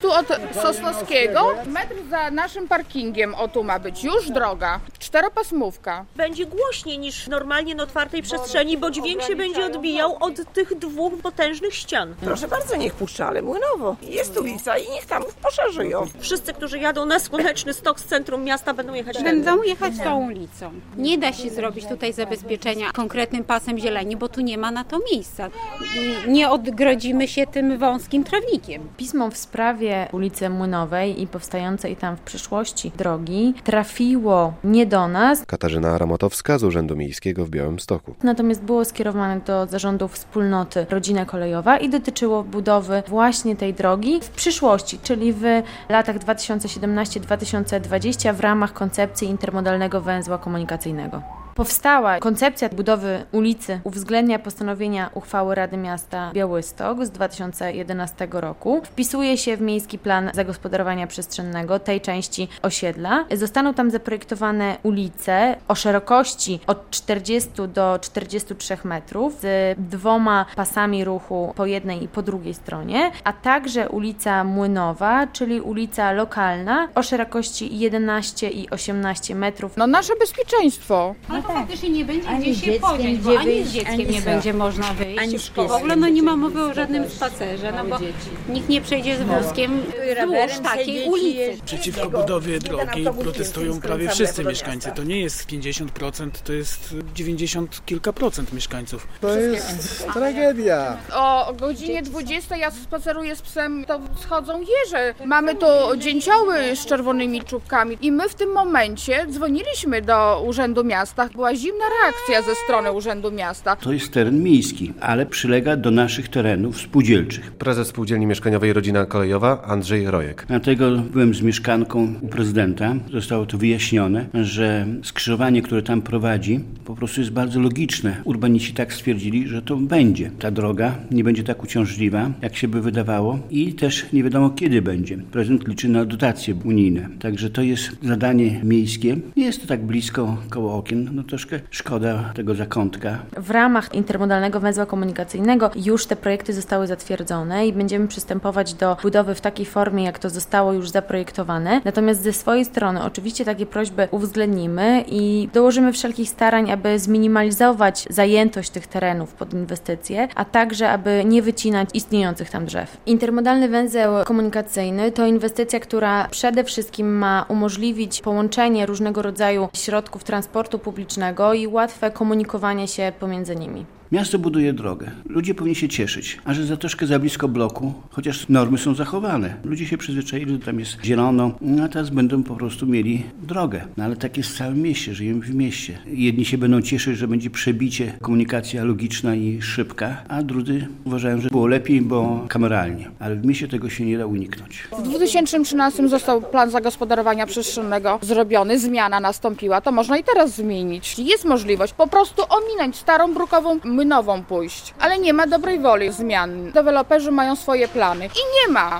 tu od Sosnowskiego, metr za naszym parkingiem, o tu ma być już droga, 4-pasmówka. Będzie głośniej niż normalnie na otwartej przestrzeni, bo dźwięk się będzie odbijał od tych dwóch potężnych ścian. Proszę bardzo, niech puszcza, ale młynowo. Jest ulica i niech tam poszerzyją. Wszyscy, którzy jadą na Słoneczny Stok z centrum miasta, będą jechać Będą jechać tą ulicą. Nie da się zrobić tutaj zabezpieczenia konkretnym pasem zieleni, bo tu nie ma na to miejsca. Nie odgrodzimy się tym wąskim trawnikiem. Pismo w sprawie ulicy Młynowej i powstającej tam w przyszłości drogi trafiło nie do nas. Katarzyna Ramotowska z Urzędu Miejskiego w Białymstoku. Natomiast było skierowane do zarządu wspólnoty Rodzina Kolejowa i dotyczyło budowy właśnie tej drogi w przyszłości, czyli w latach 2017-2020 w ramach koncepcji intermodalnego węzła komunikacyjnego. Powstała koncepcja budowy ulicy uwzględnia postanowienia uchwały Rady Miasta Białystok z 2011 roku. Wpisuje się w miejski plan zagospodarowania przestrzennego tej części osiedla. Zostaną tam zaprojektowane ulice o szerokości od 40 do 43 metrów z 2 pasami ruchu po jednej i po drugiej stronie, a także ulica Młynowa, czyli ulica lokalna o szerokości 11 i 18 metrów. No nasze bezpieczeństwo. Faktycznie nie będzie gdzie się podziać, bo ani z dzieckiem nie będzie można wyjść. W ogóle nie ma mowy o żadnym spacerze, bo nikt nie przejdzie z wózkiem wzdłuż takiej ulicy. Przeciwko budowie drogi protestują prawie wszyscy mieszkańcy. To nie jest 50%, to jest 90 kilka procent mieszkańców. To jest tragedia. O godzinie 20 ja spaceruję z psem, to schodzą jeże. Mamy tu dzięcioły z czerwonymi czubkami i my w tym momencie dzwoniliśmy do Urzędu Miasta. Była zimna reakcja ze strony Urzędu Miasta. To jest teren miejski, ale przylega do naszych terenów spółdzielczych. Prezes Spółdzielni Mieszkaniowej Rodzina Kolejowa Andrzej Rojek. Dlatego byłem z mieszkanką u prezydenta. Zostało to wyjaśnione, że skrzyżowanie, które tam prowadzi, po prostu jest bardzo logiczne. Urbaniści tak stwierdzili, że to będzie. Ta droga nie będzie tak uciążliwa, jak się by wydawało i też nie wiadomo kiedy będzie. Prezydent liczy na dotacje unijne. Także to jest zadanie miejskie. Nie jest to tak blisko koło okien. No troszkę szkoda tego zakątka. W ramach intermodalnego węzła komunikacyjnego już te projekty zostały zatwierdzone i będziemy przystępować do budowy w takiej formie, jak to zostało już zaprojektowane. Natomiast ze swojej strony oczywiście takie prośby uwzględnimy i dołożymy wszelkich starań, aby zminimalizować zajętość tych terenów pod inwestycje, a także aby nie wycinać istniejących tam drzew. Intermodalny węzeł komunikacyjny to inwestycja, która przede wszystkim ma umożliwić połączenie różnego rodzaju środków transportu publicznego i łatwe komunikowanie się pomiędzy nimi. Miasto buduje drogę. Ludzie powinni się cieszyć, a że za troszkę za blisko bloku, chociaż normy są zachowane. Ludzie się przyzwyczaili, że tam jest zielono, a teraz będą po prostu mieli drogę. No ale tak jest w całym mieście, żyjemy w mieście. Jedni się będą cieszyć, że będzie przebicie, komunikacja logiczna i szybka, a drudzy uważają, że było lepiej, bo kameralnie. Ale w mieście tego się nie da uniknąć. W 2013 został plan zagospodarowania przestrzennego zrobiony, zmiana nastąpiła, to można i teraz zmienić. Jest możliwość po prostu ominąć starą brukową Młynową pójść, ale nie ma dobrej woli zmian. Deweloperzy mają swoje plany i nie ma.